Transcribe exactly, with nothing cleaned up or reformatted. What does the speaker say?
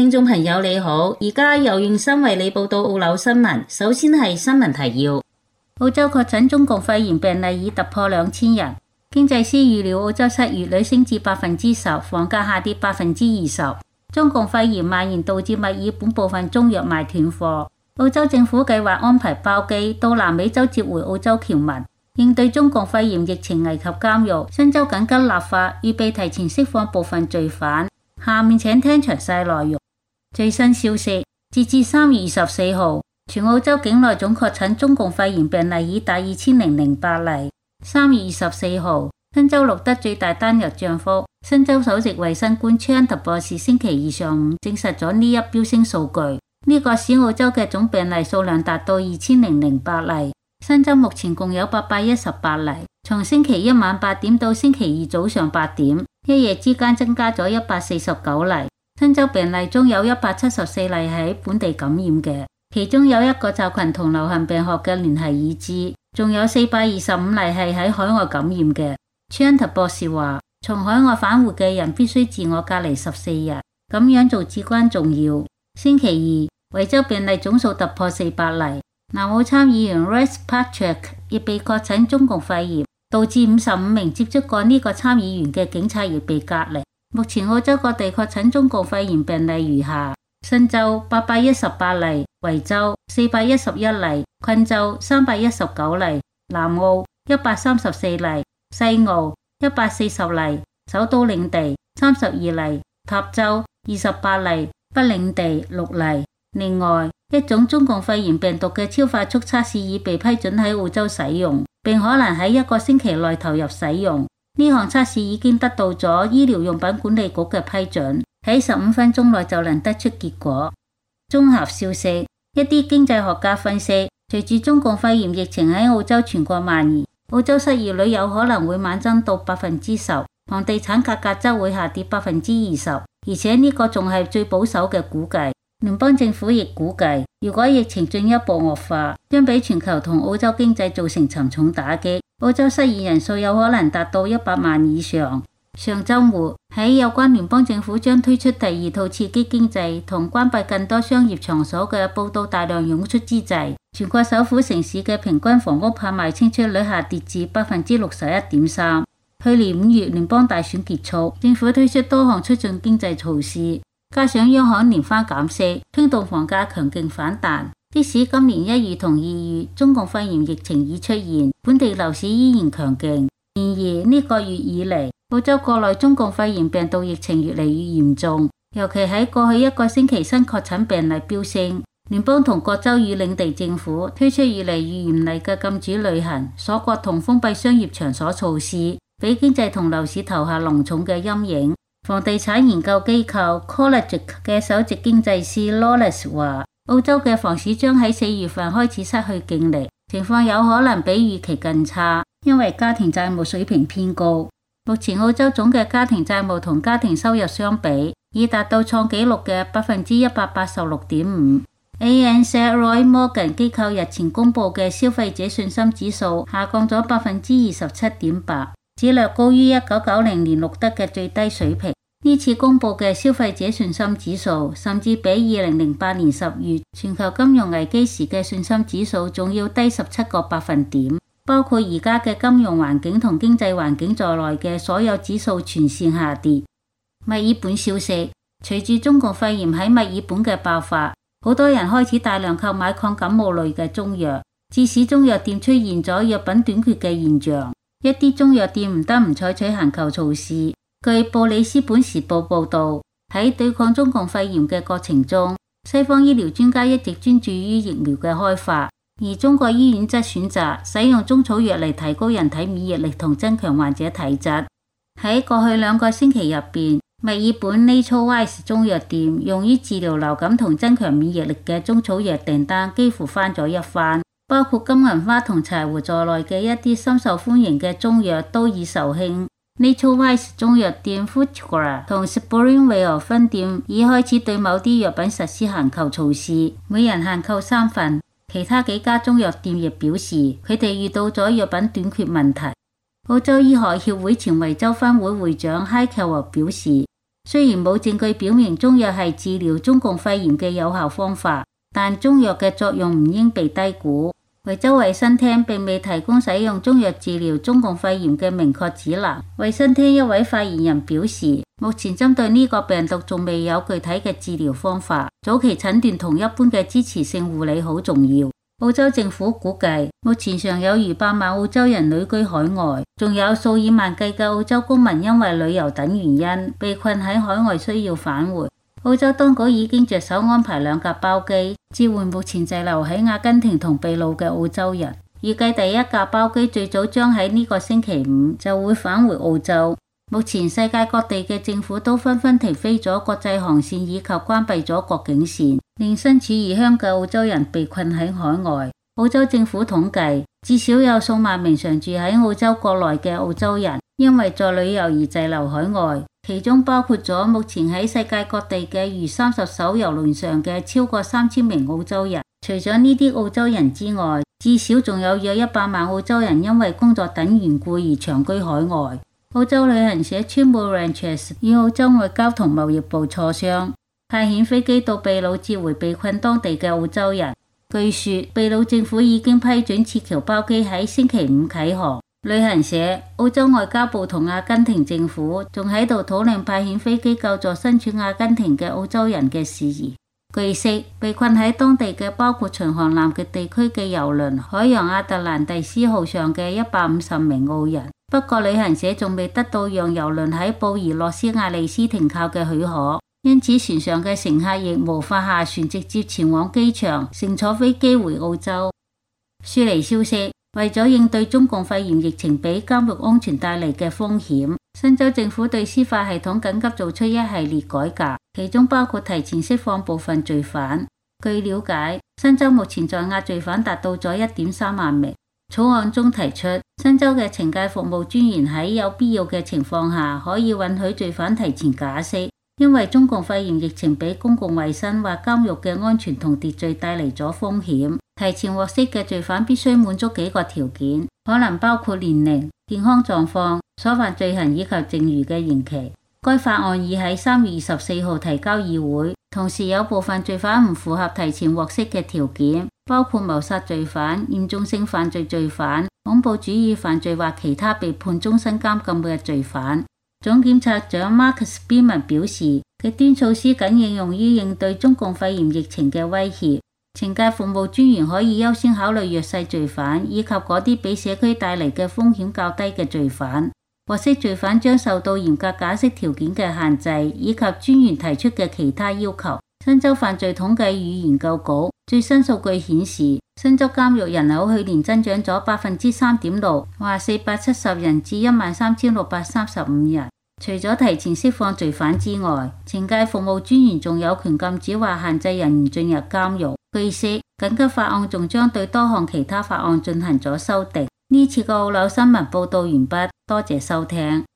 聽眾朋友你好，而家由袁生為你報道澳紐新聞。首先係新聞提要：澳洲確診中共肺炎病例已突破兩千人。經濟師預料澳洲失業率升至百分之十，房價下跌百分之二十。中共肺炎蔓延導致墨爾本部分中藥賣斷貨。澳洲政府計劃安排包機到南美洲接回澳洲僑民，應對中共肺炎疫情危及監獄。新州緊急立法，預備提前釋放部分罪犯。下面請聽詳細內容。最新消息，截至三月二十四號，全澳洲境內總確診中共肺炎病例已達二千零零八例。三月二十四號，新州錄得最大單日漲幅。新州首席衛生官 Chanter 博士星期二上午證實咗呢一飆升數據，呢、這個使澳洲嘅總病例數量達到二千零零八例。新州目前共有八百一十八例，從星期一晚八點到星期二早上八點，一夜之間增加咗一百四十九例。新州病例中有一百七十四例喺本地感染嘅，其中有一個集群同流行病學嘅聯繫已知，仲有四百二十五例係喺海外感染嘅。Chanter 博士話，從海外返回嘅人必須自我隔離十四日，咁樣做至關重要。星期二，維州病例總數突破四百例，南澳參議員 Rex Patrick 亦被確診中共肺炎，導致五十五名接觸過呢個參議員嘅警察亦被隔離。目前澳洲各地確診中共肺炎病例如下：新州八百一十八例，維州四百一十一例，昆州三百一十九例，南澳一百三十四例，西澳一百四十例，首都領地三十二例，塔州二十八例，北領地六例。另外，一種中共肺炎病毒嘅超快速測試已被批准喺澳洲使用，並可能喺一個星期內投入使用。呢項測試已經得到咗醫療用品管理局嘅批准，喺十五分鐘內就能得出結果。綜合消息，一啲經濟學家分析，隨住中共肺炎疫情喺澳洲全國蔓延，澳洲失業率有可能會猛增到百分之十，房地產價格則會下跌百分之二十，而且呢個仲係最保守嘅估計。聯邦政府亦估計，如果疫情進一步惡化，將俾全球同澳洲經濟造成沉重打擊。澳洲失業人數有可能達到一百萬以上。上週末喺有關聯邦政府將推出第二套刺激經濟同關閉更多商業場所嘅報道大量湧出之際，全國首府城市嘅平均房屋拍賣清出率下跌至百分之六十一點三。去年五月聯邦大選結束，政府推出多項促進經濟措施，加上央行連番減息，推動房價強勁反彈。即使今年一月同二月中共肺炎疫情已出現，本地樓市依然強勁。然而呢個月以嚟，澳洲國內中共肺炎病毒疫情越嚟越嚴重，尤其喺過去一個星期新確診病例飆升。聯邦同各州與領地政府推出越嚟越嚴厲嘅禁止旅行、鎖國同封閉商業場所措施，俾經濟同樓市投下濃重嘅陰影。房地產研究機構 Collegic 嘅首席經濟師 Lawless 話，澳洲嘅房市將喺四月份開始失去勁力，情況有可能比預期更差，因為家庭債務水平偏高。目前澳洲總嘅家庭債務同家庭收入相比，已達到創紀錄嘅百分之一百八十六點五。A N Z Roy Morgan 機構日前公布嘅消費者信心指數下降咗百分之二十七點八，只略高於一九九零年錄得嘅最低水平。呢次公布嘅消費者信心指數，甚至比二零零八年十月全球金融危機時嘅信心指數仲要低十七個百分點。包括而家嘅金融環境同經濟環境在內嘅所有指數全線下跌。墨爾本消息，隨住中共肺炎喺墨爾本嘅爆發，好多人開始大量購買抗感冒類嘅中藥，致使中藥店出現咗藥品短缺嘅現象。一啲中藥店唔得唔採取限購措施。據布里斯本時報報道，喺對抗中共肺炎嘅過程中，西方醫療專家一直專注於疫苗嘅開發，而中國醫院則選擇使用中草藥嚟提高人體免疫力同增強患者體質。喺過去兩個星期入邊，墨爾本 NatureWise 中藥店用於治療流感同增強免疫力嘅中草藥訂單幾乎翻咗一番，包括金銀花同柴胡在內嘅一啲深受歡迎嘅中藥都已售罄。NatureWise 中藥店 Futura 同 Springvale 分店已開始對某啲藥品實施限購措施，每人限購三份。其他幾家中藥店亦表示，佢哋遇到咗藥品短缺問題。澳洲醫學協會前維州分會會長 Hi Keller 表示， 雖然冇證據表明中藥係治療中共肺炎嘅有效方法，但中藥嘅作用唔應被低估。惠州衛生廳並未提供使用中藥治療中共肺炎嘅明確指南。衛生廳一位發言人表示，目前針對呢個病毒仲未有具體嘅治療方法，早期診斷同一般嘅支持性護理好重要。澳洲政府估計，目前尚有逾百萬澳洲人旅居海外，仲有數以萬計嘅澳洲公民因為旅遊等原因被困喺海外需要返回。澳洲當局已經着手安排兩架包機支援目前滯留喺阿根廷同秘魯嘅澳洲人，預計第一架包機最早將喺呢個星期五就會返回澳洲。目前世界各地嘅政府都紛紛停飛咗國際航線以及關閉咗國境線，令身處異鄉嘅澳洲人被困喺海外。澳洲政府統計，至少有數萬名常住喺澳洲國內嘅澳洲人因為在旅遊而滯留海外，其中包括咗目前喺世界各地嘅逾三十艘郵輪上嘅超過三千名澳洲人。除咗呢啲澳洲人之外，至少仲有約一百萬澳洲人因為工作等緣故而長居海外。澳洲旅行社 Chimbo Ranches 與澳洲外交同貿易部磋商，派遣飛機到秘魯接回被困當地嘅澳洲人。據說秘魯政府已經批准撤僑包機喺星期五啟航。旅行社、澳洲外交部同阿根廷政府仲喺度討論派遣飛機救助身處阿根廷嘅澳洲人嘅事宜。據悉，被困喺當地嘅包括巡航南極地區嘅郵輪海洋亞特蘭蒂斯號上嘅一百五十名澳人。不過旅行社仲未得到讓郵輪喺布宜諾斯艾利斯停靠嘅許可，因此船上嘅乘客亦無法下船直接前往機場乘坐飛機回澳洲。雪梨消息，為咗應對中共肺炎疫情俾監獄安全帶嚟嘅風險，新州政府對司法系統緊急做出一系列改革，其中包括提前釋放部分罪犯。據了解，新州目前在押罪犯達到咗一點三萬名。草案中提出，新州嘅懲戒服務專員喺有必要嘅情況下，可以允許罪犯提前假釋，因為中共肺炎疫情俾公共衛生或監獄嘅安全同秩序帶嚟咗風險。提前獲釋嘅罪犯必須滿足幾個條件，可能包括年齡、健康狀況、所犯罪行以及剩餘嘅刑期。該法案已喺三月二十四號提交議會，同時有部分罪犯唔符合提前獲釋嘅條件，包括謀殺罪犯、嚴重性犯罪罪犯、恐怖主義犯罪或其他被判終身監禁嘅罪犯。總檢察長 Marcus Spearman 表示，極端措施僅應用於應對中共肺炎疫情嘅威脅。懲戒服務專員可以優先考慮弱勢罪犯以及嗰啲俾社區帶嚟嘅風險較低嘅罪犯。獲釋罪犯將受到嚴格假釋條件嘅限制，以及專員提出嘅其他要求。新州犯罪統計與研究局最新數據顯示，新州監獄人口去年增長咗百分之三點六，話四百七十人至一萬三千六百三十五人。除咗提前釋放罪犯之外，懲戒服務專員仲有權禁止或限制人員進入監獄。據悉，緊急法案仲將對多項其他法案進行咗修訂。呢次嘅澳紐新聞報道完畢，多謝收聽。